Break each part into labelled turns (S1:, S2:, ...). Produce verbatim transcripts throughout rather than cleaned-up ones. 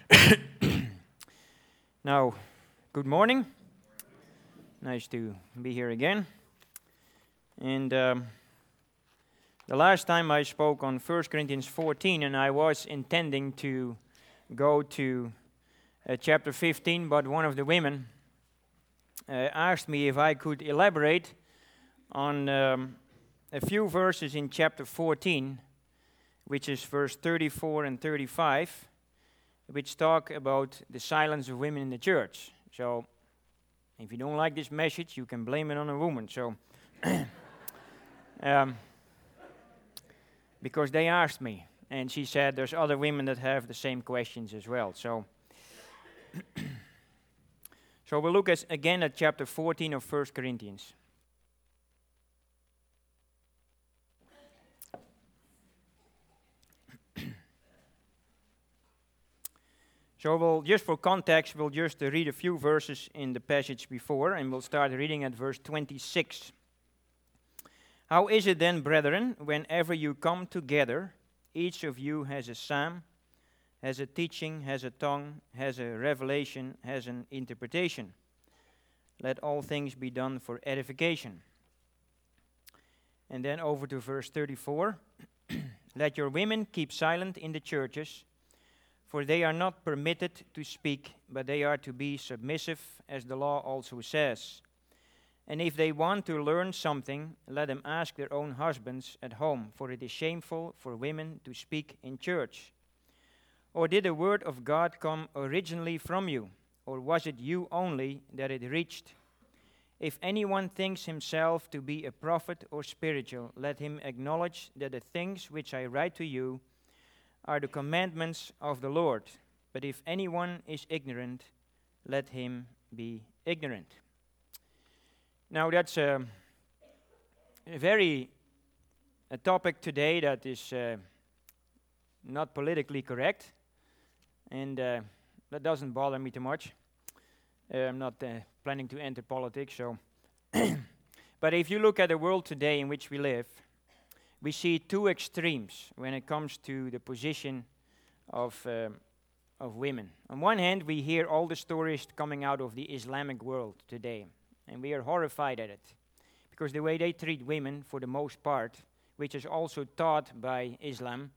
S1: Now, good morning. Nice to be here again. And um, the last time I spoke on First Corinthians fourteen, and I was intending to go to uh, chapter fifteen, but one of the women uh, asked me if I could elaborate on um, a few verses in chapter fourteen, which is verse thirty-four and thirty-five, which talk about the silence of women in the church. So, if you don't like this message, you can blame it on a woman. So, um, because they asked me, and she said there's other women that have the same questions as well. So, so we'll look at, again at chapter fourteen of First Corinthians. So we'll, just for context, we'll just uh, read a few verses in the passage before, and we'll start reading at verse twenty-six. How is it then, brethren, whenever you come together, each of you has a psalm, has a teaching, has a tongue, has a revelation, has an interpretation? Let all things be done for edification. And then over to verse thirty-four. Let your women keep silent in the churches, for they are not permitted to speak, but they are to be submissive, as the law also says. And if they want to learn something, let them ask their own husbands at home, for it is shameful for women to speak in church. Or did the word of God come originally from you, or was it you only that it reached? If anyone thinks himself to be a prophet or spiritual, let him acknowledge that the things which I write to you are the commandments of the Lord. But if anyone is ignorant, let him be ignorant. Now that's a, a very a topic today that is uh, not politically correct, and uh, that doesn't bother me too much. Uh, I'm not uh, planning to enter politics, so. But if you look at the world today in which we live, we see two extremes when it comes to the position of um, of women. On one hand, we hear all the stories coming out of the Islamic world today, and we are horrified at it, because the way they treat women, for the most part, which is also taught by Islam,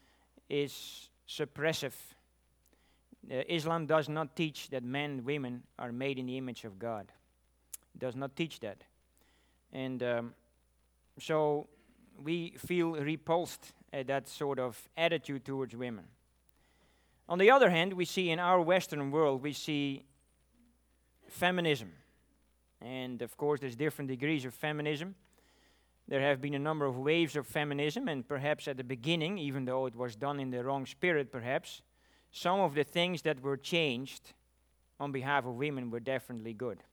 S1: is suppressive. Uh, Islam does not teach that men and women are made in the image of God. It does not teach that. And um, so we feel repulsed at that sort of attitude towards women. On the other hand, we see in our Western world, we see feminism. And of course, there's different degrees of feminism. There have been a number of waves of feminism, and perhaps at the beginning, even though it was done in the wrong spirit perhaps, some of the things that were changed on behalf of women were definitely good.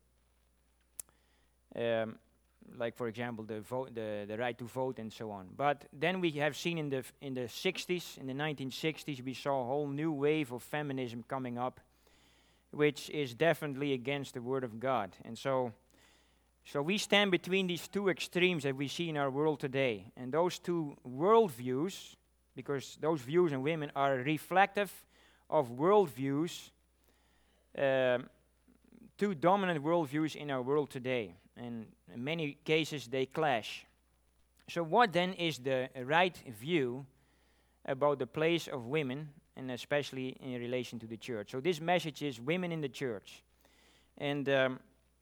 S1: Um, like for example the vote, the, the right to vote and so on. But then we have seen in the f- in the sixties, in the nineteen sixties, we saw a whole new wave of feminism coming up, which is definitely against the Word of God. And so, so we stand between these two extremes that we see in our world today. And those two worldviews, because those views on women are reflective of worldviews, um, two dominant worldviews in our world today. And in many cases, they clash. So what then is the right view about the place of women, and especially in relation to the church? So this message is women in the church. And um,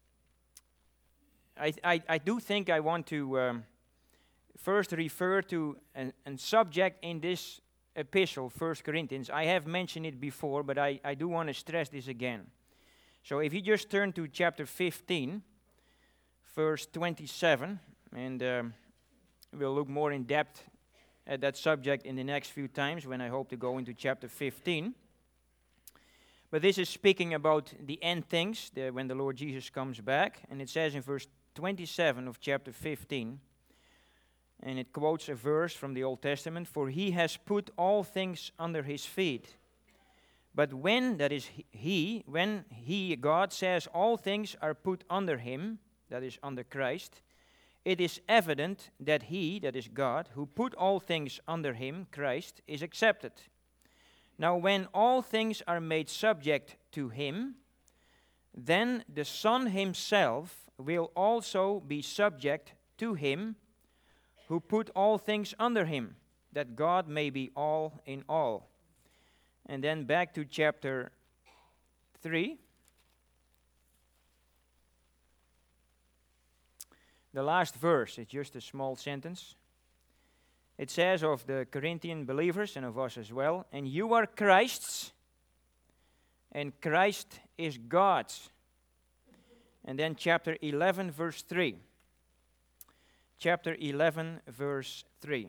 S1: I, I, I do think I want to um, first refer to a, a subject in this epistle, First Corinthians. I have mentioned it before, but I, I do want to stress this again. So if you just turn to chapter fifteen, verse twenty-seven, and um, we'll look more in depth at that subject in the next few times when I hope to go into chapter fifteen. But this is speaking about the end things, the, when the Lord Jesus comes back. And it says in verse twenty-seven of chapter fifteen, and it quotes a verse from the Old Testament, "For he has put all things under his feet." But when, that is he, when he, God, says all things are put under him, that is under Christ, it is evident that he, that is God, who put all things under him, Christ, is accepted. Now when all things are made subject to him, then the Son himself will also be subject to him who put all things under him, that God may be all in all. And then back to chapter three. The last verse is just a small sentence. It says of the Corinthian believers and of us as well, and you are Christ's, and Christ is God's. And then chapter eleven, verse three. Chapter eleven, verse three.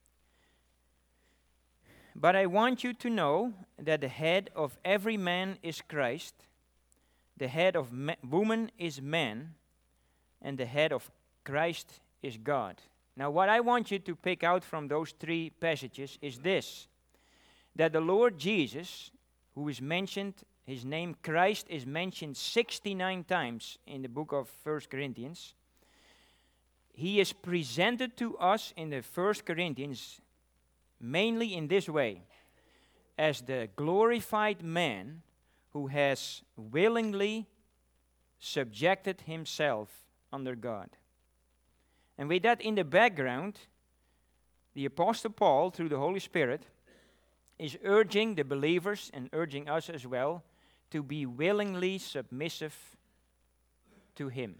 S1: But I want you to know that the head of every man is Christ, the head of ma- woman is man, and the head of Christ is God. Now what I want you to pick out from those three passages is this, that the Lord Jesus, who is mentioned, his name Christ is mentioned sixty-nine times in the book of First Corinthians. He is presented to us in the First Corinthians mainly in this way, as the glorified man who has willingly subjected himself under God. And with that in the background, the Apostle Paul, through the Holy Spirit, is urging the believers and urging us as well to be willingly submissive to him.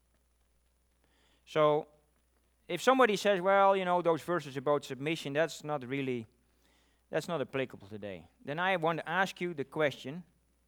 S1: So, if somebody says, well, you know, those verses about submission, that's not really, that's not applicable today, then I want to ask you the question,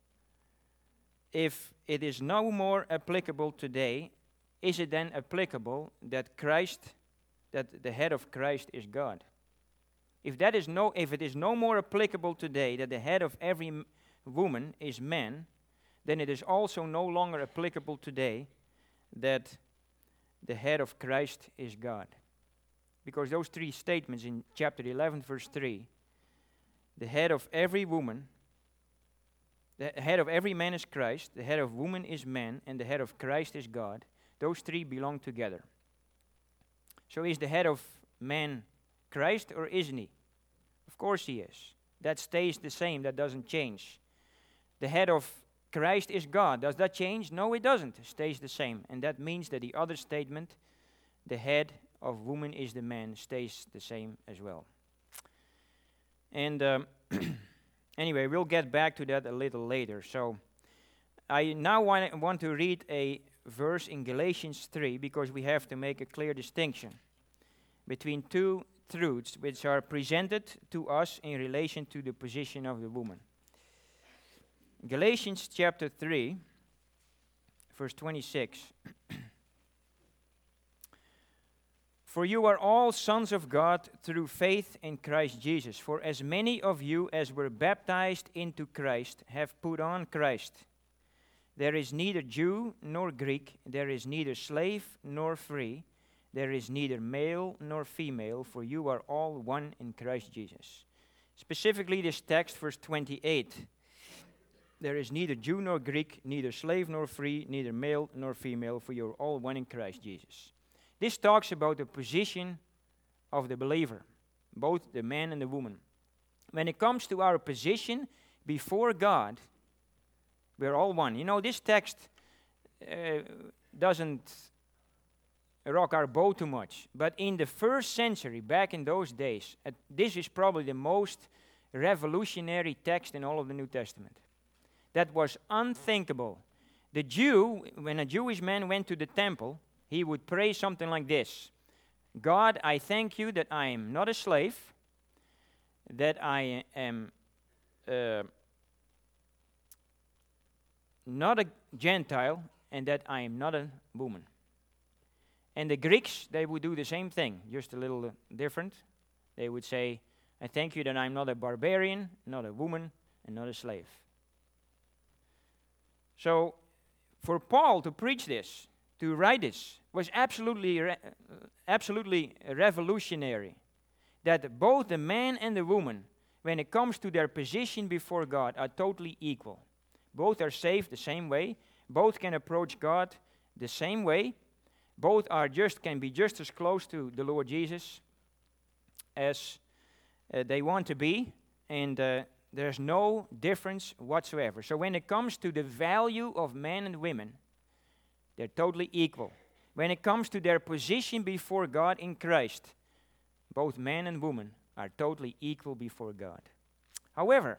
S1: if it is no more applicable today, is it then applicable that Christ, that the head of Christ is God? If that is no, if it is no more applicable today that the head of every m- woman is man, then it is also no longer applicable today that the head of Christ is God. Because those three statements in chapter eleven, verse three, the head of every woman, the head of every man is Christ, the head of woman is man, and the head of Christ is God. Those three belong together. So is the head of man Christ or isn't he? Of course he is. That stays the same, that doesn't change. The head of Christ is God. Does that change? No, it doesn't. It stays the same. And that means that the other statement, the head of woman is the man, stays the same as well. And um, anyway, we'll get back to that a little later. So I now want, want to read a verse in Galatians three, because we have to make a clear distinction between two truths which are presented to us in relation to the position of the woman. Galatians chapter three, verse twenty-six. For you are all sons of God through faith in Christ Jesus. For as many of you as were baptized into Christ have put on Christ. There is neither Jew nor Greek, there is neither slave nor free, there is neither male nor female, for you are all one in Christ Jesus. Specifically this text, verse twenty-eight. There is neither Jew nor Greek, neither slave nor free, neither male nor female, for you are all one in Christ Jesus. This talks about the position of the believer, both the man and the woman. When it comes to our position before God, we're all one. You know, this text uh, doesn't rock our boat too much. But in the first century, back in those days, uh, this is probably the most revolutionary text in all of the New Testament. That was unthinkable. The Jew, when a Jewish man went to the temple, he would pray something like this. God, I thank you that I am not a slave, that I am uh, not a Gentile, and that I am not a woman. And the Greeks, they would do the same thing, just a little uh, different. They would say, I thank you that I'm not a barbarian, not a woman, and not a slave. So, for Paul to preach this, to write this, was absolutely, re- absolutely revolutionary. That both the man and the woman, when it comes to their position before God, are totally equal. Both are saved the same way. Both can approach God the same way. Both are just can be just as close to the Lord Jesus as uh, they want to be. And uh, there's no difference whatsoever. So when it comes to the value of men and women, they're totally equal. When it comes to their position before God in Christ, both man and woman are totally equal before God. However,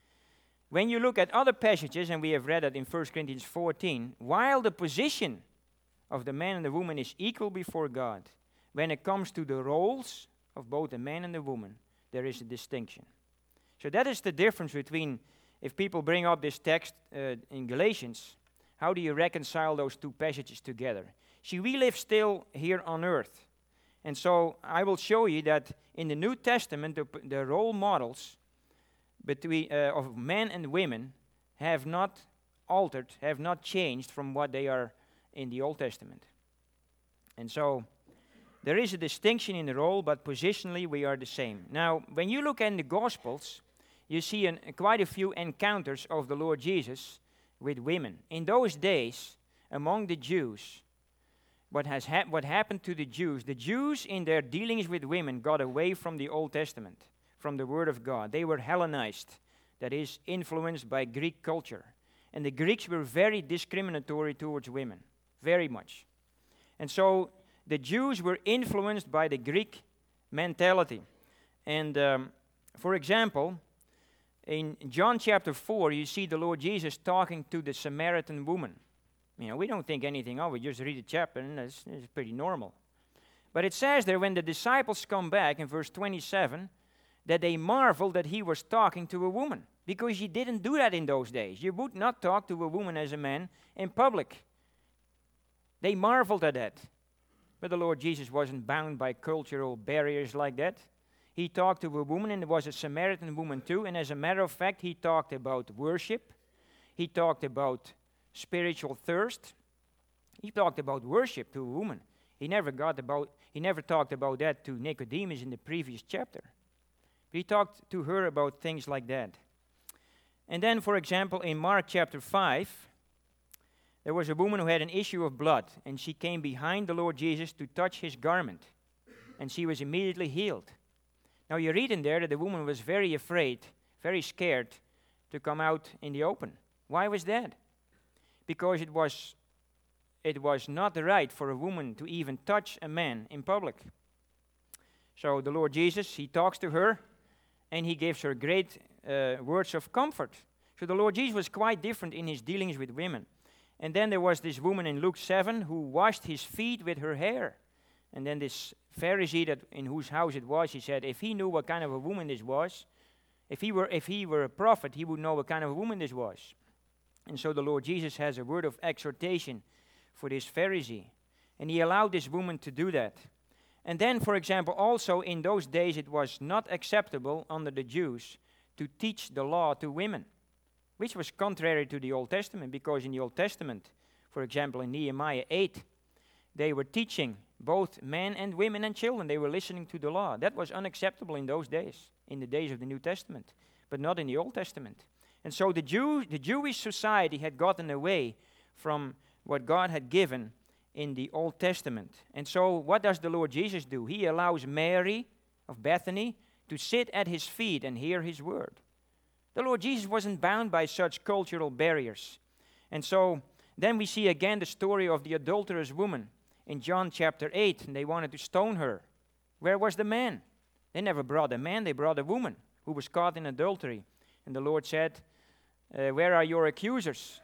S1: when you look at other passages, and we have read that in First Corinthians fourteen, while the position of the man and the woman is equal before God, when it comes to the roles of both the man and the woman, there is a distinction. So that is the difference between, if people bring up this text uh, in Galatians, how do you reconcile those two passages together? See, we live still here on earth. And so I will show you that in the New Testament, the, the role models between uh, of men and women have not altered, have not changed from what they are in the Old Testament. And so there is a distinction in the role, but positionally we are the same. Now, when you look at the Gospels, you see an, quite a few encounters of the Lord Jesus with women. In those days, among the Jews, what has hap- what happened to the Jews, the Jews in their dealings with women got away from the Old Testament, from the Word of God. They were Hellenized, that is, influenced by Greek culture. And the Greeks were very discriminatory towards women, very much. And so the Jews were influenced by the Greek mentality. And um, for example, in John chapter four, you see the Lord Jesus talking to the Samaritan woman. You know, we don't think anything of it, just read the chapter, and it's, it's pretty normal. But it says there, when the disciples come back in verse twenty-seven, that they marveled that he was talking to a woman, because you didn't do that in those days. You would not talk to a woman as a man in public. They marveled at that. But the Lord Jesus wasn't bound by cultural barriers like that. He talked to a woman, and it was a Samaritan woman too, and as a matter of fact, he talked about worship. He talked about spiritual thirst. He talked about worship to a woman. He never got about he never talked about that to Nicodemus in the previous chapter. He talked to her about things like that. And then, for example, in Mark chapter five, there was a woman who had an issue of blood, and she came behind the Lord Jesus to touch his garment, and she was immediately healed. Now you read in there that the woman was very afraid, very scared to come out in the open. Why was that? Because it was it was not right for a woman to even touch a man in public. So the Lord Jesus, he talks to her, and he gives her great uh, words of comfort. So the Lord Jesus was quite different in his dealings with women. And then there was this woman in Luke seven who washed his feet with her hair. And then this Pharisee that in whose house it was, he said, if he knew what kind of a woman this was, if he were if he were a prophet, he would know what kind of a woman this was. And so the Lord Jesus has a word of exhortation for this Pharisee. And he allowed this woman to do that. And then, for example, also in those days it was not acceptable under the Jews to teach the law to women, which was contrary to the Old Testament, because in the Old Testament, for example, in Nehemiah eight, they were teaching both men and women and children. They were listening to the law. That was unacceptable in those days, in the days of the New Testament, but not in the Old Testament. And so the Jew, the Jewish society had gotten away from what God had given in the Old Testament. And so what does the Lord Jesus do? He allows Mary of Bethany to sit at his feet and hear his word. The Lord Jesus wasn't bound by such cultural barriers. And so then we see again the story of the adulterous woman in John chapter eight, and they wanted to stone her. Where was the man? They never brought a man, they brought a woman who was caught in adultery. And the Lord said, uh, where are your accusers?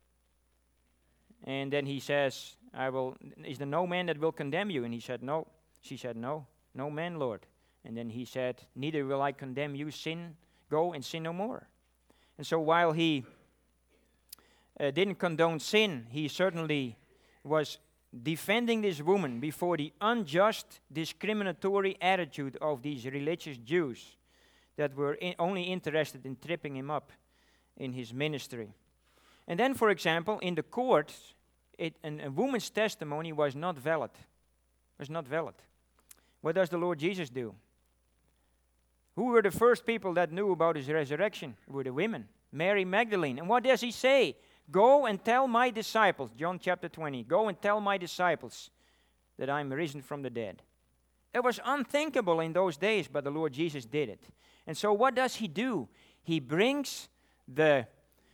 S1: And then he says, I will, is there no man that will condemn you? And he said, no. She said, no, no man, Lord. And then he said, neither will I condemn you, sin, go and sin no more. And so while he uh, didn't condone sin, he certainly was defending this woman before the unjust, discriminatory attitude of these religious Jews that were in only interested in tripping him up in his ministry. And then, for example, in the court, it, an, a woman's testimony was not valid. Was not valid. What does the Lord Jesus do? Who were the first people that knew about his resurrection? Were the women. Mary Magdalene. And what does he say? Go and tell my disciples, John chapter twenty, go and tell my disciples that I'm risen from the dead. It was unthinkable in those days, but the Lord Jesus did it. And so what does he do? he brings the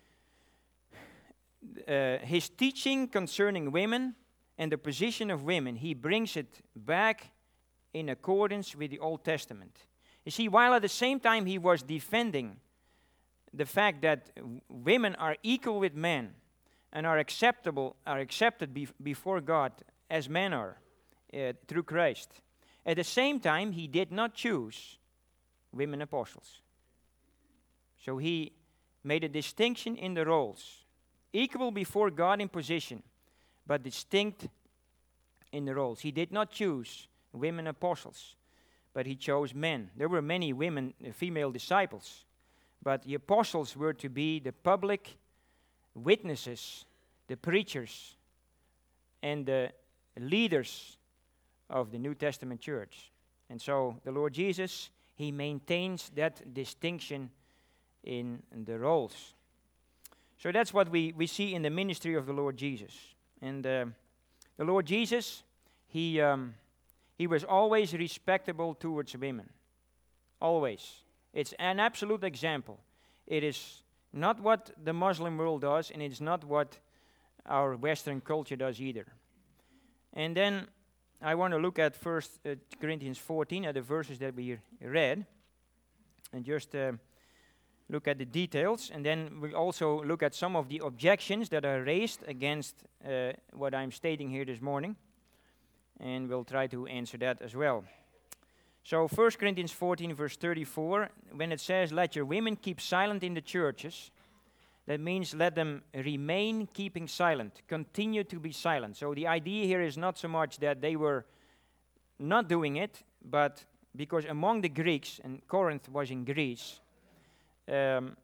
S1: uh, his teaching concerning women and the position of women, he brings it back in accordance with the Old Testament. You see, while at the same time he was defending the fact that w- women are equal with men and are acceptable, are accepted bef- before God as men are uh, through Christ. At the same time, he did not choose women apostles. So he made a distinction in the roles, equal before God in position, but distinct in the roles. He did not choose women apostles, but he chose men. There were many women, uh, female disciples, but the apostles were to be the public witnesses, the preachers, and the leaders of the New Testament church. And so the Lord Jesus, he maintains that distinction in the roles. So that's what we, we see in the ministry of the Lord Jesus. And uh, the Lord Jesus, he, um, he was always respectable towards women. Always. It's an absolute example. It is not what the Muslim world does, and it's not what our Western culture does either. And then I want to look at First uh, Corinthians fourteen, at the verses that we read, and just uh, look at the details, and then we'll also look at some of the objections that are raised against uh, what I'm stating here this morning, and we'll try to answer that as well. So First Corinthians fourteen, verse thirty-four, when it says, "Let your women keep silent in the churches," that means let them remain keeping silent, continue to be silent. So the idea here is not so much that they were not doing it, but because among the Greeks, and Corinth was in Greece, um,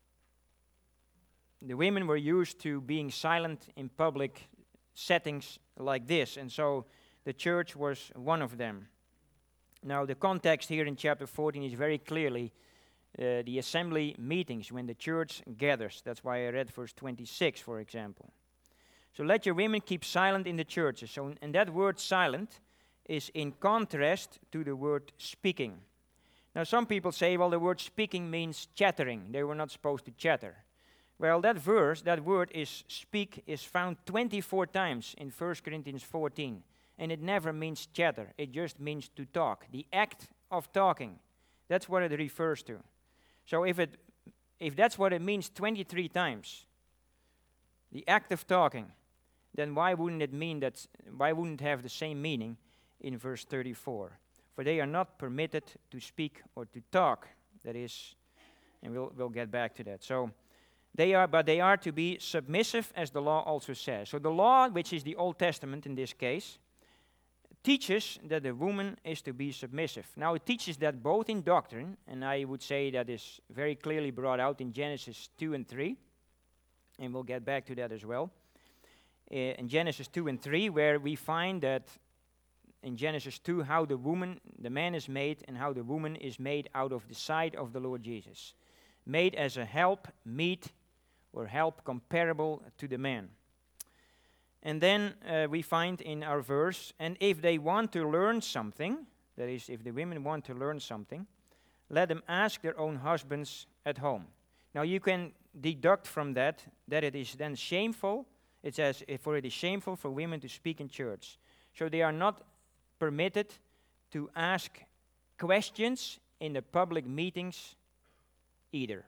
S1: the women were used to being silent in public settings like this, and so the church was one of them. Now the context here in chapter fourteen is very clearly Uh, the assembly meetings when the church gathers. That's why I read verse twenty-six, for example. So let your women keep silent in the churches. So, and that word silent is in contrast to the word speaking. Now some people say, well, the word speaking means chattering. They were not supposed to chatter. Well, that verse, that word is speak, is found twenty-four times in First Corinthians fourteen. And it never means chatter. It just means to talk. The act of talking. That's what it refers to. So if it, if that's what it means twenty-three times, the act of talking, then why wouldn't it mean that? Why wouldn't it have the same meaning in verse thirty-four? For they are not permitted to speak or to talk. That is, and we'll we'll get back to that. So they are, but they are to be submissive, as the law also says. So the law, which is the Old Testament in this case, teaches that the woman is to be submissive. Now it teaches that both in doctrine, and I would say that is very clearly brought out in Genesis two and three, and we'll get back to that as well. Uh, in Genesis two and three, where we find that in Genesis two, how the woman, the man is made, and how the woman is made out of the side of the Lord Jesus. Made as a help meet, or help comparable to the man. And then uh, we find in our verse, and if they want to learn something, that is, if the women want to learn something, let them ask their own husbands at home. Now you can deduct from that that it is then shameful. It says, for it is shameful for women to speak in church. So they are not permitted to ask questions in the public meetings either.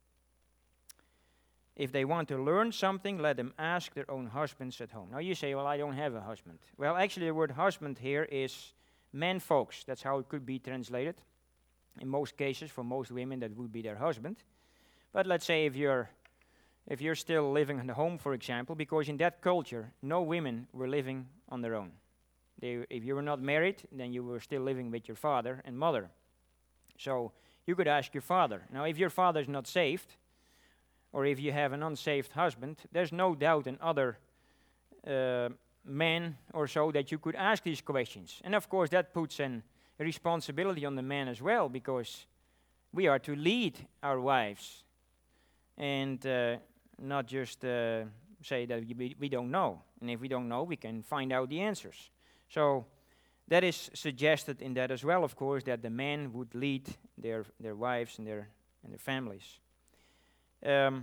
S1: If they want to learn something, let them ask their own husbands at home. Now you say, well, I don't have a husband. Well, actually the word husband here is men folks. That's how it could be translated. In most cases, for most women, that would be their husband. But let's say if you're if you're still living in the home, for example, because in that culture, no women were living on their own. They, if you were not married, then you were still living with your father and mother. So you could ask your father. Now, if your father is not saved, or if you have an unsaved husband, there's no doubt in other uh, men or so that you could ask these questions. And of course that puts an responsibility on the man as well, because we are to lead our wives and uh, not just uh, say that we, we don't know. And if we don't know, we can find out the answers. So that is suggested in that as well, of course, that the men would lead their, their wives and their, and their families. Um,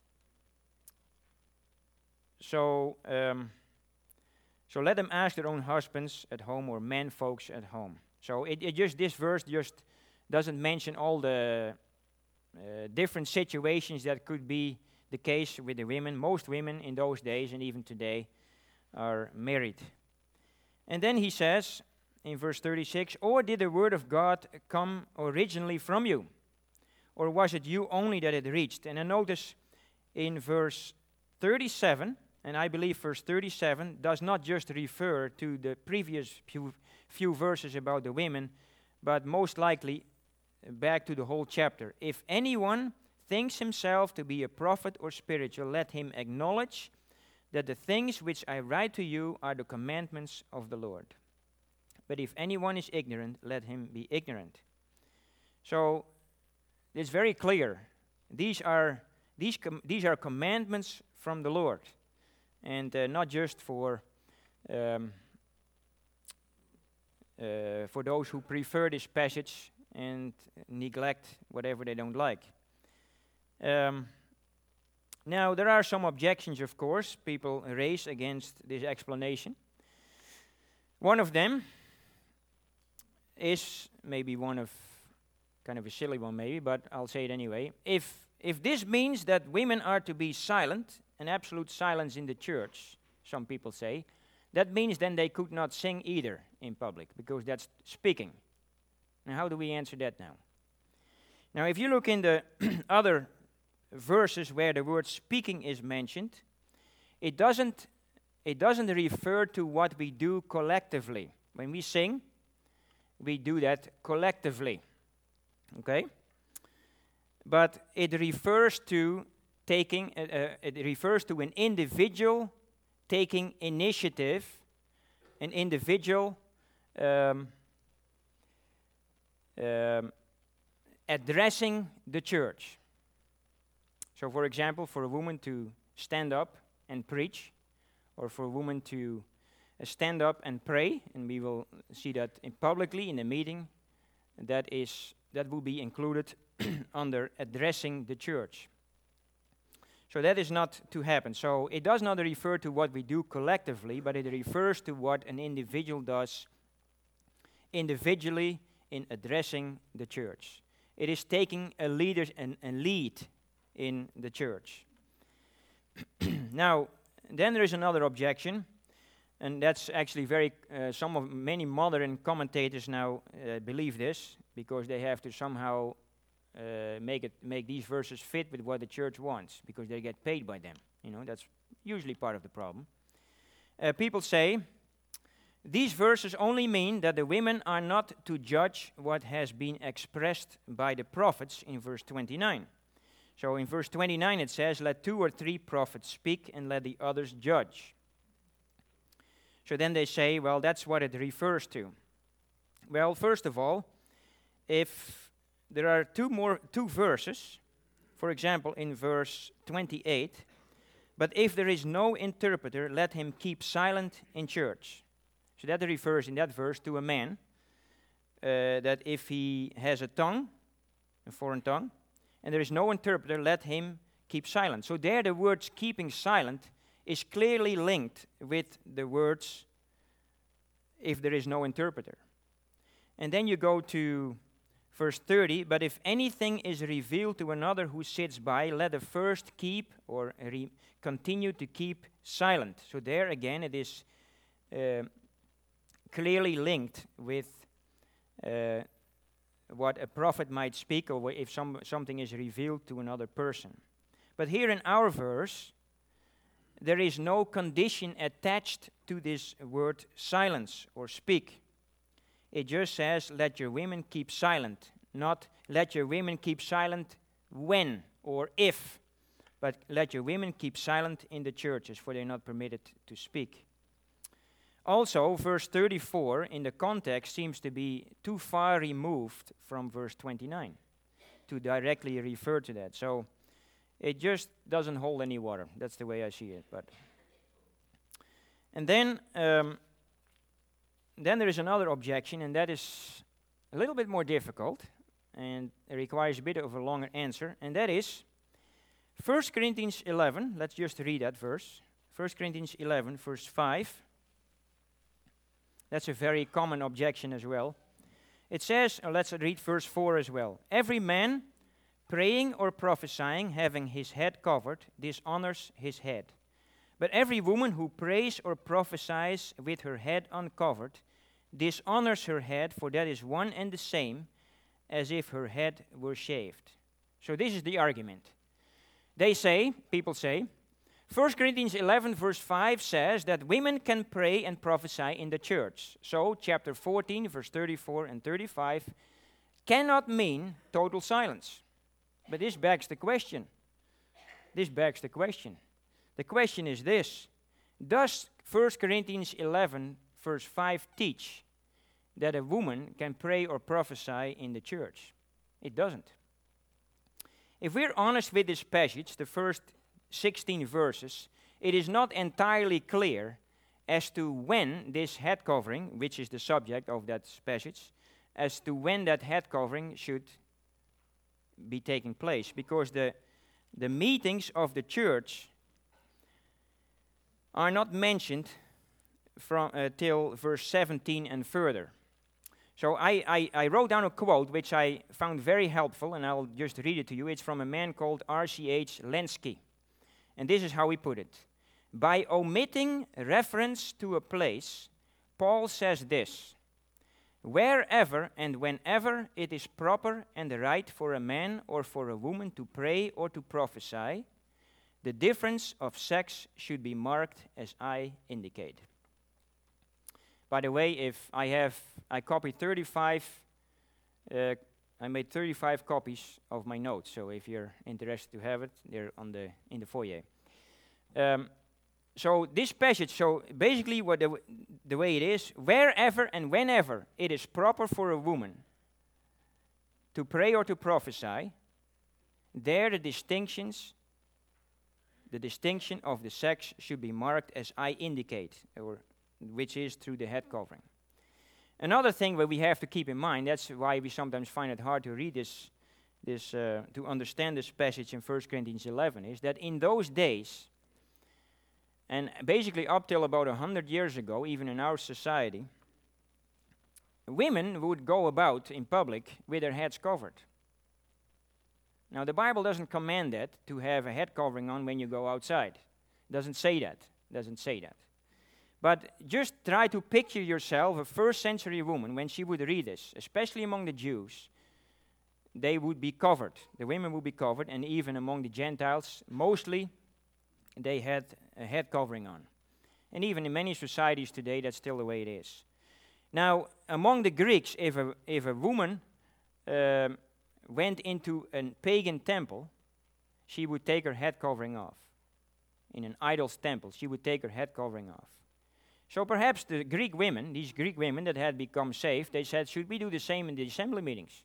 S1: so, um, so let them ask their own husbands at home or men folks at home. So it, it just this verse just doesn't mention all the uh, different situations that could be the case with the women. Most women in those days and even today are married. And then he says in verse thirty-six, or did the word of God come originally from you? Or was it you only that it reached? And I notice in verse thirty-seven, and I believe verse thirty-seven does not just refer to the previous few, few verses about the women, but most likely back to the whole chapter. If anyone thinks himself to be a prophet or spiritual, let him acknowledge that the things which I write to you are the commandments of the Lord. But if anyone is ignorant, let him be ignorant. So it's very clear. These are these com- these are commandments from the Lord, and uh, not just for um, uh, for those who prefer this passage and neglect whatever they don't like. Um, now, there are some objections, of course, people raise against this explanation. One of them is maybe one of kind of a silly one, maybe, but I'll say it anyway. If if this means that women are to be silent, an absolute silence in the church, some people say, that means then they could not sing either in public, because that's speaking. Now, how do we answer that now? Now, if you look in the other verses where the word speaking is mentioned, it doesn't it doesn't refer to what we do collectively. When we sing, we do that collectively. Okay? But it refers to taking uh, uh, it refers to an individual taking initiative, an individual um, um, addressing the church. So, for example, for a woman to stand up and preach, or for a woman to uh, stand up and pray, and we will see that in publicly in a meeting, that is that will be included under addressing the church. So that is not to happen. So it does not refer to what we do collectively, but it refers to what an individual does individually in addressing the church. It is taking a leader and a lead in the church. Now, then there is another objection, and that's actually very, uh, some of many modern commentators now uh, believe this, because they have to somehow uh, make it make these verses fit with what the church wants, because they get paid by them. You know, that's usually part of the problem. Uh, people say, these verses only mean that the women are not to judge what has been expressed by the prophets in verse twenty-nine. So in verse twenty-nine it says, let two or three prophets speak and let the others judge. So then they say, well, that's what it refers to. Well, first of all, if there are two more two verses, for example, in verse twenty-eight, but if there is no interpreter, let him keep silent in church. So that refers in that verse to a man, uh, that if he has a tongue, a foreign tongue, and there is no interpreter, let him keep silent. So there the words keeping silent is clearly linked with the words if there is no interpreter. And then you go to verse thirty, but if anything is revealed to another who sits by, let the first keep or re- continue to keep silent. So there again it is uh, clearly linked with uh, what a prophet might speak, or if some, something is revealed to another person. But here in our verse, there is no condition attached to this word silence or speak. It just says, let your women keep silent, not let your women keep silent when or if, but let your women keep silent in the churches, for they are not permitted to speak. Also, verse thirty-four in the context seems to be too far removed from verse twenty-nine to directly refer to that. So it just doesn't hold any water. That's the way I see it. But and then um, then there is another objection, and that is a little bit more difficult, and it requires a bit of a longer answer. And that is, First Corinthians eleven, let's just read that verse. First Corinthians eleven, verse five. That's a very common objection as well. It says, uh, let's read verse four as well. Every man praying or prophesying, having his head covered, dishonors his head. But every woman who prays or prophesies with her head uncovered, dishonors her head, for that is one and the same as if her head were shaved. So this is the argument. They say, people say, First Corinthians eleven verse five says that women can pray and prophesy in the church. So chapter fourteen verse thirty-four and thirty-five cannot mean total silence. But this begs the question. This begs the question. The question is this: does First Corinthians eleven verse five teach that a woman can pray or prophesy in the church? It doesn't. If we're honest with this passage, the first sixteen verses, it is not entirely clear as to when this head covering, which is the subject of that passage, as to when that head covering should be taking place, because the the meetings of the church are not mentioned from uh, till verse seventeen and further. So I, I, I wrote down a quote which I found very helpful, and I'll just read it to you. It's from a man called R C H Lenski. And this is how he put it. By omitting reference to a place, Paul says this: wherever and whenever it is proper and right for a man or for a woman to pray or to prophesy, the difference of sex should be marked as I indicate. By the way, if I have, I copied thirty-five, uh, I made thirty-five copies of my notes. So if you're interested to have it, they're on the in the foyer. Um, so this passage, so basically what the, w- the way it is, wherever and whenever it is proper for a woman to pray or to prophesy, there the distinctions, the distinction of the sex should be marked as I indicate, or which is through the head covering. Another thing that we have to keep in mind, that's why we sometimes find it hard to read this, this uh, to understand this passage in First Corinthians eleven, is that in those days, and basically up till about a hundred years ago, even in our society, women would go about in public with their heads covered. Now the Bible doesn't command that, to have a head covering on when you go outside. It doesn't say that. It doesn't say that. But just try to picture yourself a first century woman when she would read this, especially among the Jews. They would be covered. The women would be covered, and even among the Gentiles, mostly they had a head covering on. And even in many societies today, that's still the way it is. Now, among the Greeks, if a, if a woman um, went into a pagan temple, she would take her head covering off. In an idol's temple, she would take her head covering off. So perhaps the Greek women, these Greek women that had become saved, they said, should we do the same in the assembly meetings?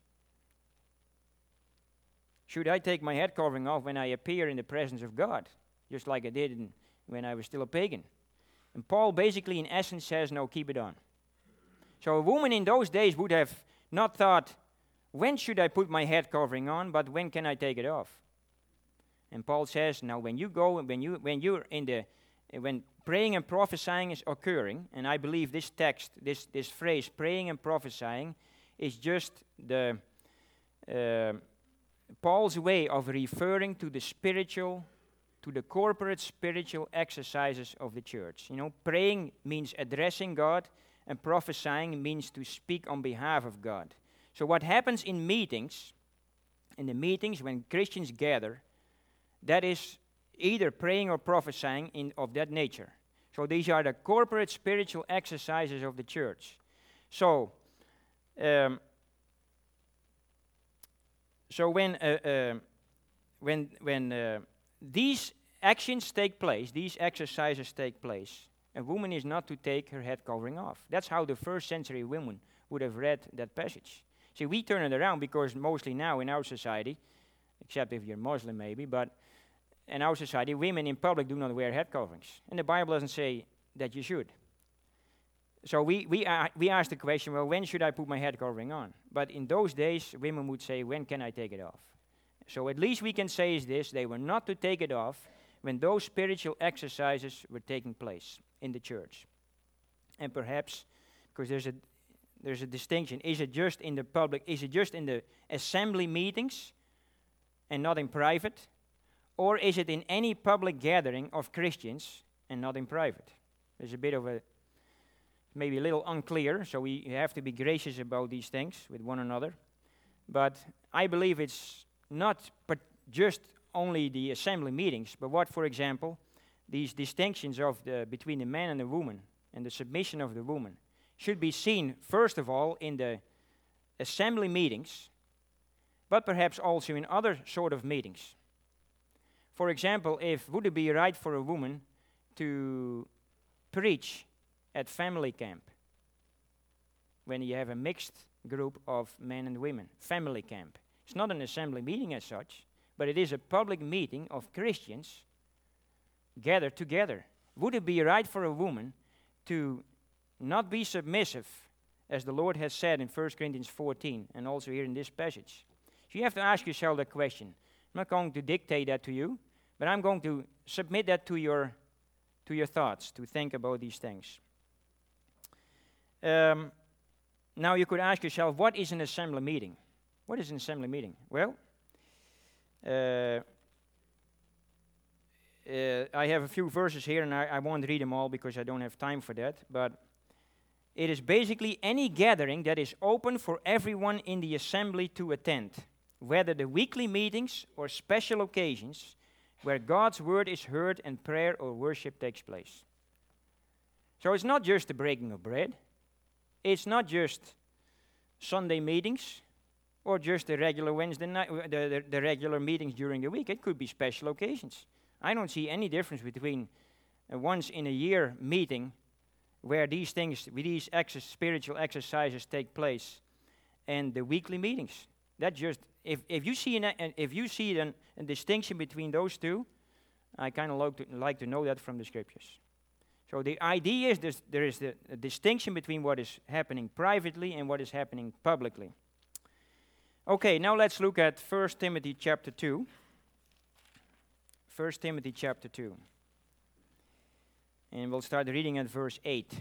S1: Should I take my head covering off when I appear in the presence of God, just like I did in, when I was still a pagan? And Paul basically in essence says, no, keep it on. So a woman in those days would have not thought, when should I put my head covering on, but when can I take it off? And Paul says, now when you go, when, you, when you're in the, when praying and prophesying is occurring, and I believe this text, this, this phrase, praying and prophesying, is just the uh, Paul's way of referring to the spiritual, to the corporate spiritual exercises of the church. You know, praying means addressing God, and prophesying means to speak on behalf of God. So what happens in meetings, in the meetings when Christians gather, that is either praying or prophesying in, of that nature. So these are the corporate spiritual exercises of the church. So, um, so when uh, uh, when when uh, these actions take place, these exercises take place, a woman is not to take her head covering off. That's how the first century women would have read that passage. See, we turn it around because mostly now in our society, except if you're Muslim maybe, but in our society, women in public do not wear head coverings. And the Bible doesn't say that you should. So we we, uh, we ask the question, well, when should I put my head covering on? But in those days, women would say, when can I take it off? So at least we can say is this: they were not to take it off when those spiritual exercises were taking place in the church. And perhaps, because there's a there's a distinction, is it just in the public, is it just in the assembly meetings and not in private? Or is it in any public gathering of Christians and not in private? There's a bit of a, maybe a little unclear, so we have to be gracious about these things with one another. But I believe it's not but just only the assembly meetings, but what, for example, these distinctions of the between the man and the woman and the submission of the woman should be seen, first of all, in the assembly meetings, but perhaps also in other sort of meetings. For example, if would it be right for a woman to preach at family camp when you have a mixed group of men and women? Family camp. It's not an assembly meeting as such, but it is a public meeting of Christians gathered together. Would it be right for a woman to not be submissive, as the Lord has said in First Corinthians fourteen, and also here in this passage? So you have to ask yourself that question. I'm not going to dictate that to you, but I'm going to submit that to your to your thoughts, to think about these things. Um, now you could ask yourself, what is an assembly meeting? What is an assembly meeting? Well, uh, uh, I have a few verses here, and I, I won't read them all because I don't have time for that, but it is basically any gathering that is open for everyone in the assembly to attend, whether the weekly meetings or special occasions where God's word is heard and prayer or worship takes place. So it's not just the breaking of bread. It's not just Sunday meetings or just the regular Wednesday night, the, the, the regular meetings during the week. It could be special occasions. I don't see any difference between a once in a year meeting where these things, these exer- spiritual exercises take place, and the weekly meetings. That just if if you see an, an if you see an, a distinction between those two, I kind of like to like to know that from the scriptures. So the idea is this, there is the, a distinction between what is happening privately and what is happening publicly. Okay, now let's look at First Timothy chapter two. First Timothy chapter two. And we'll start reading at verse eight.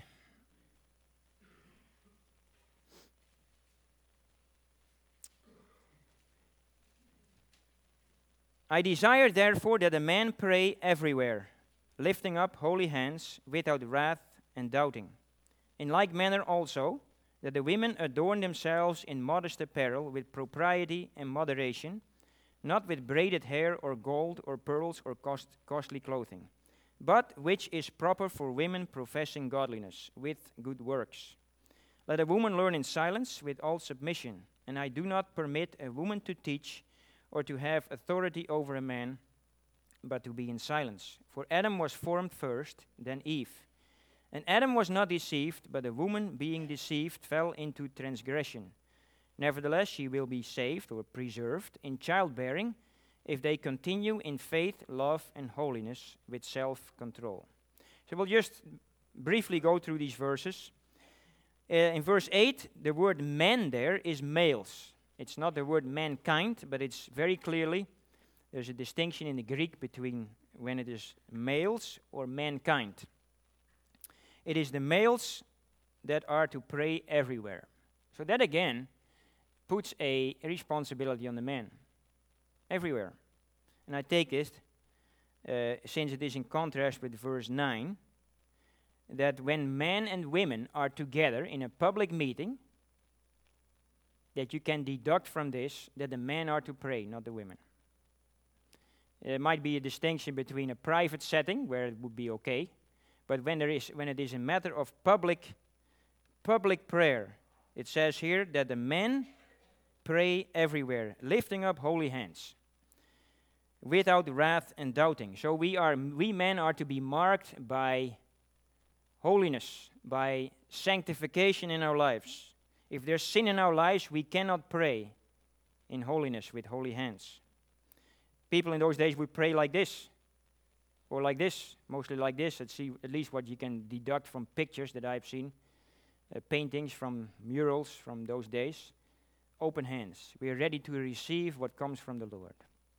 S1: I desire therefore that a man pray everywhere, lifting up holy hands, without wrath and doubting. In like manner also, that the women adorn themselves in modest apparel with propriety and moderation, not with braided hair or gold or pearls or cost, costly clothing, but which is proper for women professing godliness with good works. Let a woman learn in silence with all submission, and I do not permit a woman to teach or to have authority over a man, but to be in silence. For Adam was formed first, then Eve. And Adam was not deceived, but the woman, being deceived, fell into transgression. Nevertheless, she will be saved or preserved in childbearing if they continue in faith, love, and holiness with self-control. So we'll just briefly go through these verses. Uh, in verse eight, the word men there is males. It's not the word mankind, but it's very clearly, there's a distinction in the Greek between when it is males or mankind. It is the males that are to pray everywhere. So that again puts a responsibility on the man. Everywhere. And I take it, uh, since it is in contrast with verse nine, that when men and women are together in a public meeting, that you can deduct from this that the men are to pray, not the women. There might be a distinction between a private setting, where it would be okay, but when there is, when it is a matter of public, public prayer, it says here that the men pray everywhere, lifting up holy hands, without wrath and doubting. So we are, we men are to be marked by holiness, by sanctification in our lives. If there's sin in our lives, we cannot pray in holiness with holy hands. People in those days would pray like this, or like this, mostly like this. Let's see at least what you can deduct from pictures that I've seen, uh, paintings from murals from those days. Open hands. We are ready to receive what comes from the Lord.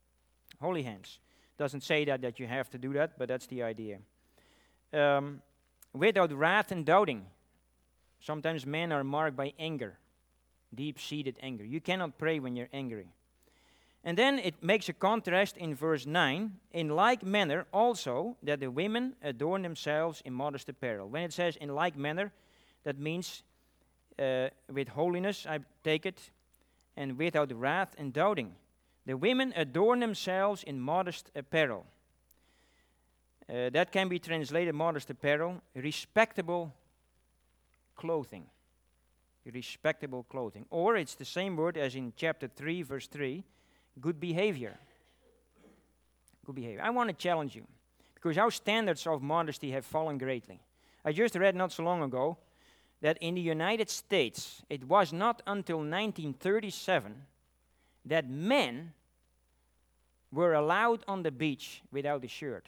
S1: holy hands. Doesn't say that, that you have to do that, but that's the idea. Um, without wrath and doubting. Sometimes men are marked by anger, deep-seated anger. You cannot pray when you're angry. And then it makes a contrast in verse nine. In like manner also that the women adorn themselves in modest apparel. When it says in like manner, that means uh, with holiness, I take it, and without wrath and doubting. The women adorn themselves in modest apparel. Uh, that can be translated modest apparel, respectable clothing. Respectable clothing. Or it's the same word as in chapter three, verse three, good behavior. Good behavior. I want to challenge you, because our standards of modesty have fallen greatly. I just read not so long ago that in the United States, it was not until nineteen thirty-seven that men were allowed on the beach without a shirt.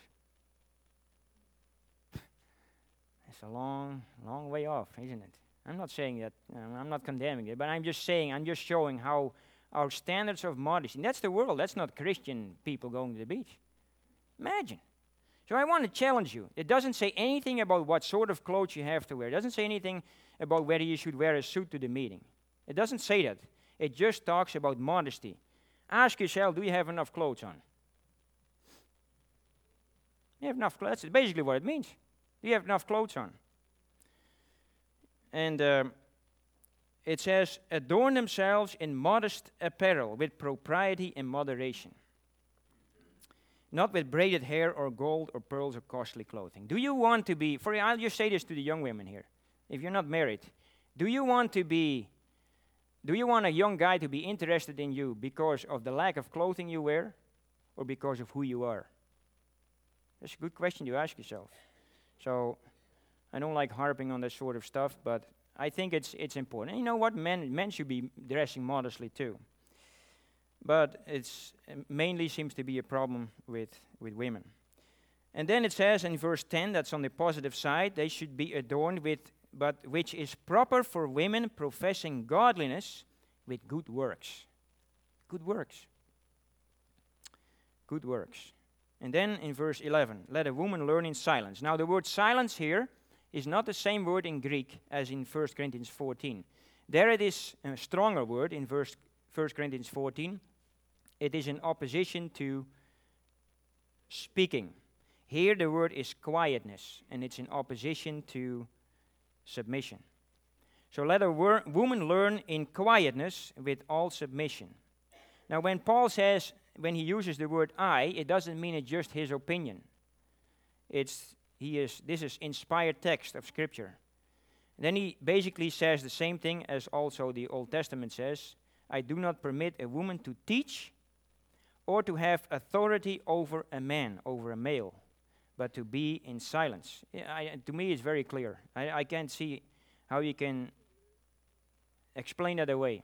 S1: It's a long, long way off, isn't it? I'm not saying that, um, I'm not condemning it, but I'm just saying, I'm just showing how our standards of modesty, and that's the world, that's not Christian people going to the beach. Imagine. So I want to challenge you. It doesn't say anything about what sort of clothes you have to wear. It doesn't say anything about whether you should wear a suit to the meeting. It doesn't say that. It just talks about modesty. Ask yourself, do you have enough clothes on? You have enough clothes. That's basically what it means. Do you have enough clothes on? And um, it says, adorn themselves in modest apparel with propriety and moderation. Not with braided hair or gold or pearls or costly clothing. Do you want to be, for I'll just say this to the young women here. If you're not married, do you want to be, do you want a young guy to be interested in you because of the lack of clothing you wear or because of who you are? That's a good question to ask yourself. So, I don't like harping on that sort of stuff, but I think it's it's important. And you know what? Men men should be dressing modestly too. But it's uh, mainly seems to be a problem with, with women. And then it says in verse ten, that's on the positive side, they should be adorned with, but which is proper for women professing godliness with good works. Good works. Good works. And then in verse eleven, let a woman learn in silence. Now the word silence here is not the same word in Greek as in First Corinthians fourteen. There it is a stronger word in verse First Corinthians fourteen. It is in opposition to speaking. Here the word is quietness, and it's in opposition to submission. So let a wor- woman learn in quietness with all submission. Now when Paul says, when he uses the word I, it doesn't mean it's just his opinion. It's he is this is inspired text of Scripture. Then he basically says the same thing as also the Old Testament says, I do not permit a woman to teach or to have authority over a man, over a male, but to be in silence. Yeah, I, to me, it's very clear. I, I can't see how you can explain that away.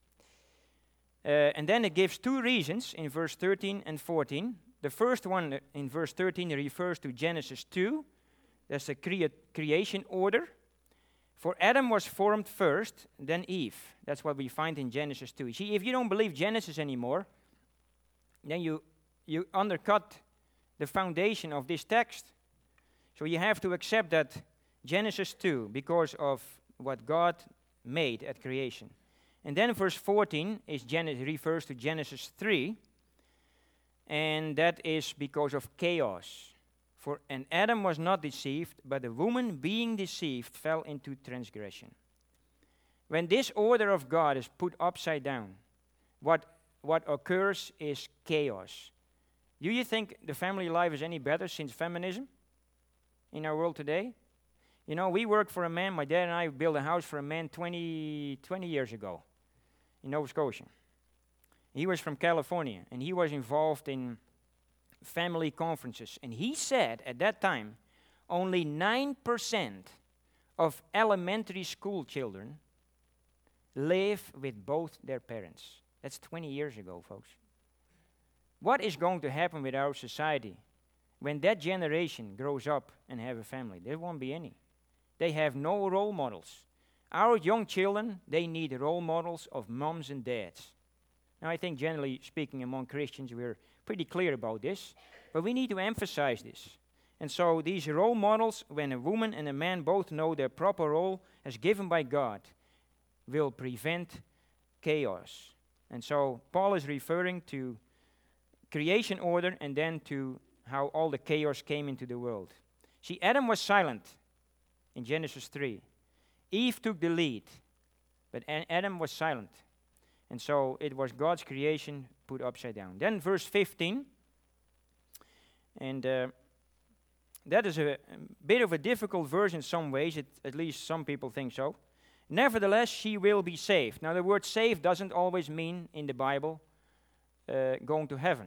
S1: Uh, and then it gives two reasons in verse thirteen and fourteen. The first one uh, in verse thirteen refers to Genesis two. That's a crea- creation order. For Adam was formed first, then Eve. That's what we find in Genesis two. You see, if you don't believe Genesis anymore, then you, you undercut the foundation of this text. So you have to accept that Genesis two, because of what God made at creation. And then verse fourteen is Gen- refers to Genesis three, and that is because of chaos. For and Adam was not deceived, but the woman being deceived fell into transgression. When this order of God is put upside down, what, what occurs is chaos. Do you think the family life is any better since feminism in our world today? You know, we worked for a man, my dad and I built a house for a man twenty, twenty years ago in Nova Scotia. He was from California, and he was involved in family conferences. And he said at that time, only nine percent of elementary school children live with both their parents. That's twenty years ago, folks. What is going to happen with our society when that generation grows up and have a family? There won't be any. They have no role models. Our young children, they need role models of moms and dads. Now, I think generally speaking among Christians, we're pretty clear about this, but we need to emphasize this. And so these role models, when a woman and a man both know their proper role as given by God, will prevent chaos. And so Paul is referring to creation order and then to how all the chaos came into the world. See, Adam was silent in Genesis three. Eve took the lead, but Adam was silent. And so it was God's creation put upside down. Then verse fifteen, and uh, that is a, a bit of a difficult verse in some ways, it, at least some people think so. Nevertheless, she will be saved. Now the word saved doesn't always mean in the Bible uh, going to heaven.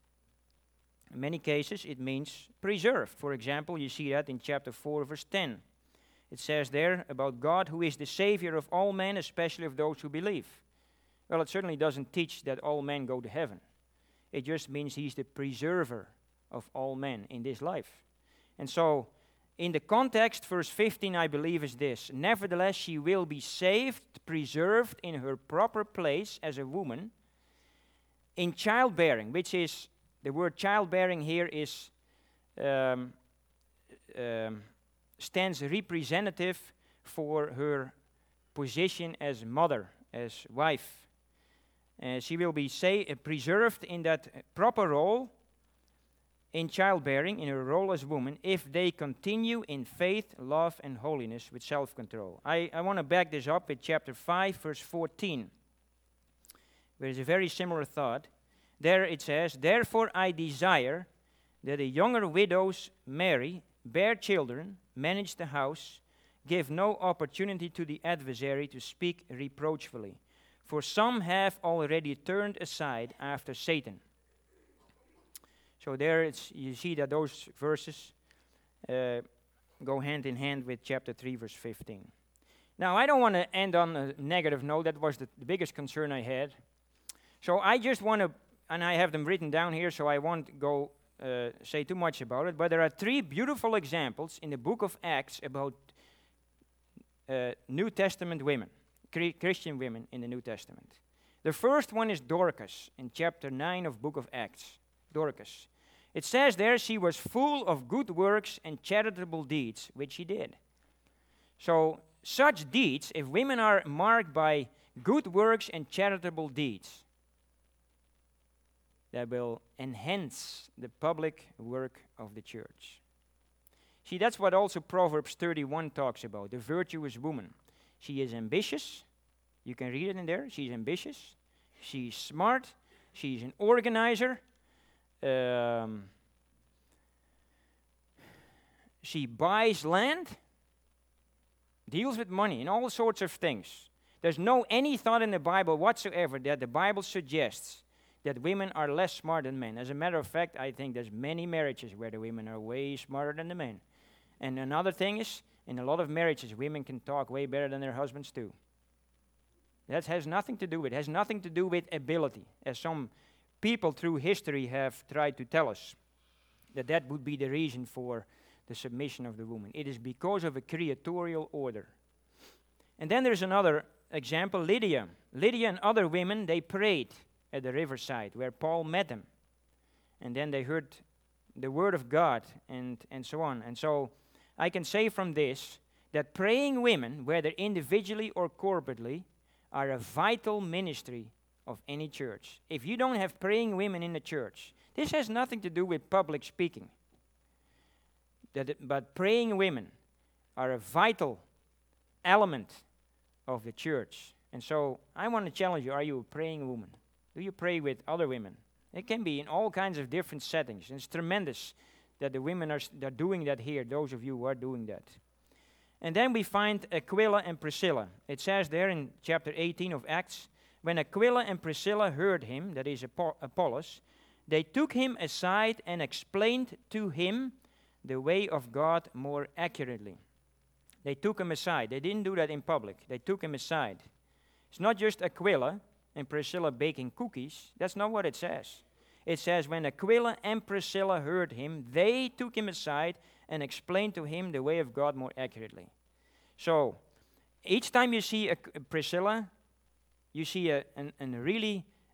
S1: In many cases it means preserved. For example, you see that in chapter four verse ten. It says there about God who is the Savior of all men, especially of those who believe. Well, it certainly doesn't teach that all men go to heaven. It just means he's the preserver of all men in this life. And so, in the context, verse fifteen, I believe, is this. Nevertheless, she will be saved, preserved in her proper place as a woman in childbearing, which is, the word childbearing here is, um, um, stands representative for her position as mother, as wife. Uh, she will be say, uh, preserved in that uh, proper role in childbearing, in her role as woman, if they continue in faith, love, and holiness with self-control. I, I want to back this up with chapter five, verse fourteen, where there's a very similar thought. There it says, therefore I desire that the younger widows marry, bear children, manage the house, give no opportunity to the adversary to speak reproachfully. For some have already turned aside after Satan. So there it's, you see that those verses uh, go hand in hand with chapter three, verse fifteen. Now, I don't want to end on a negative note. That was the, the biggest concern I had. So I just want to, and I have them written down here, so I won't go uh, say too much about it, but there are three beautiful examples in the book of Acts about uh, New Testament women. Christian women in the New Testament. The first one is Dorcas in chapter nine of book of Acts. Dorcas. It says there she was full of good works and charitable deeds, which she did. So such deeds, if women are marked by good works and charitable deeds, that will enhance the public work of the church. See, that's what also Proverbs thirty-one talks about, the virtuous woman. She is ambitious. You can read it in there. She's ambitious. She's smart. She's an organizer. Um, she buys land, deals with money, and all sorts of things. There's no any thought in the Bible whatsoever that the Bible suggests that women are less smart than men. As a matter of fact, I think there's many marriages where the women are way smarter than the men. And another thing is, in a lot of marriages, women can talk way better than their husbands too. That has nothing to do with it. It has nothing to do with ability, as some people through history have tried to tell us, that that would be the reason for the submission of the woman. It is because of a creatorial order. And then there's another example, Lydia. Lydia and other women, they prayed at the riverside where Paul met them. And then they heard the word of God and, and so on. And so I can say from this that praying women, whether individually or corporately, are a vital ministry of any church. If you don't have praying women in the church, this has nothing to do with public speaking. That it, but praying women are a vital element of the church. And so I want to challenge you, are you a praying woman? Do you pray with other women? It can be in all kinds of different settings. And it's tremendous that the women are, are doing that here, those of you who are doing that. And then we find Aquila and Priscilla. It says there in chapter eighteen of Acts, when Aquila and Priscilla heard him, that is Apollos, they took him aside and explained to him the way of God more accurately. They took him aside. They didn't do that in public. They took him aside. It's not just Aquila and Priscilla baking cookies. That's not what it says. It says, when Aquila and Priscilla heard him, they took him aside and explained to him the way of God more accurately. So, each time you see a Priscilla, you see a, an, an really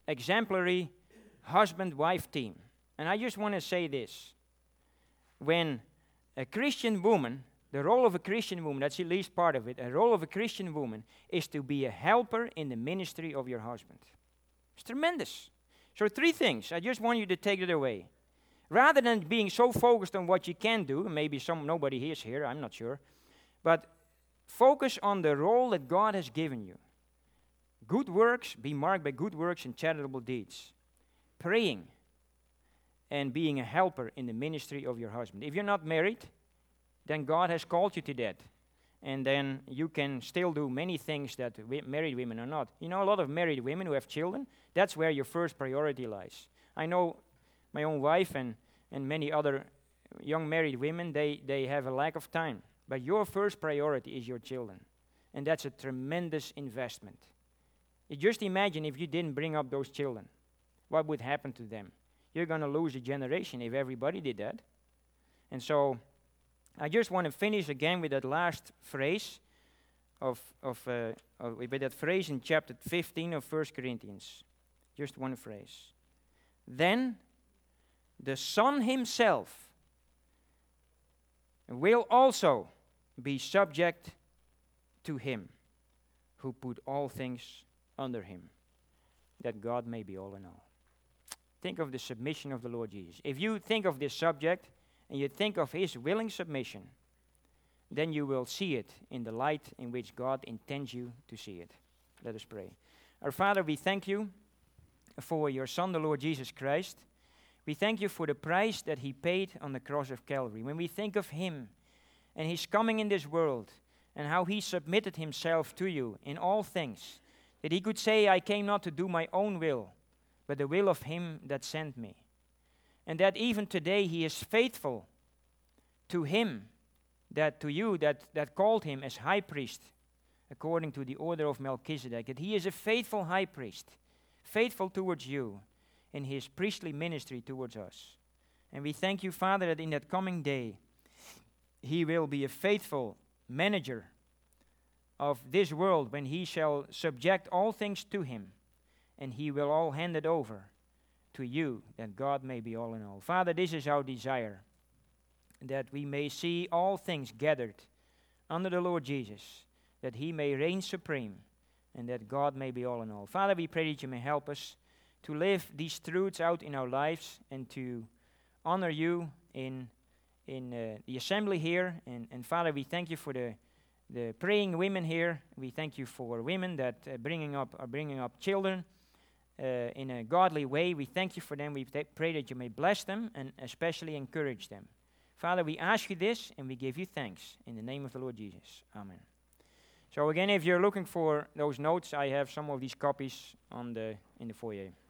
S1: exemplary husband-wife team. And I just want to say this. When a Christian woman, the role of a Christian woman, that's at least part of it, a role of a Christian woman is to be a helper in the ministry of your husband. It's tremendous. So three things. I just want you to take it away. Rather than being so focused on what you can do, maybe some nobody is here, I'm not sure, but focus on the role that God has given you. Good works, be marked by good works and charitable deeds. Praying and being a helper in the ministry of your husband. If you're not married, then God has called you to that. And then you can still do many things that wi- married women are not. You know, a lot of married women who have children, that's where your first priority lies. I know my own wife and, and many other young married women, they, they have a lack of time. But your first priority is your children. And that's a tremendous investment. You just imagine if you didn't bring up those children. What would happen to them? You're going to lose a generation if everybody did that. And so I just want to finish again with that last phrase of, of, uh, of with that phrase in chapter fifteen of First Corinthians. Just one phrase. Then the Son himself will also be subject to him who put all things under him, that God may be all in all. Think of the submission of the Lord Jesus. If you think of this subject and you think of his willing submission, then you will see it in the light in which God intends you to see it. Let us pray. Our Father, we thank you for your Son, the Lord Jesus Christ. We thank you for the price that he paid on the cross of Calvary. When we think of him and his coming in this world and how he submitted himself to you in all things, that he could say, I came not to do my own will, but the will of him that sent me. And that even today he is faithful to him, that to you that, that called him as high priest, according to the order of Melchizedek, that he is a faithful high priest, faithful towards you in his priestly ministry towards us. And we thank you, Father, that in that coming day, he will be a faithful manager of this world when he shall subject all things to him, and he will all hand it over to you, that God may be all in all. Father, this is our desire, that we may see all things gathered under the Lord Jesus, that he may reign supreme, and that God may be all in all. Father, we pray that you may help us to live these truths out in our lives and to honor you in in uh, the assembly here. And, and Father, we thank you for the the praying women here. We thank you for women that uh, bringing up are bringing up children uh, in a godly way. We thank you for them. We th- pray that you may bless them and especially encourage them. Father, we ask you this and we give you thanks in the name of the Lord Jesus. Amen. So again, if you're looking for those notes, I have some of these copies on the in the foyer.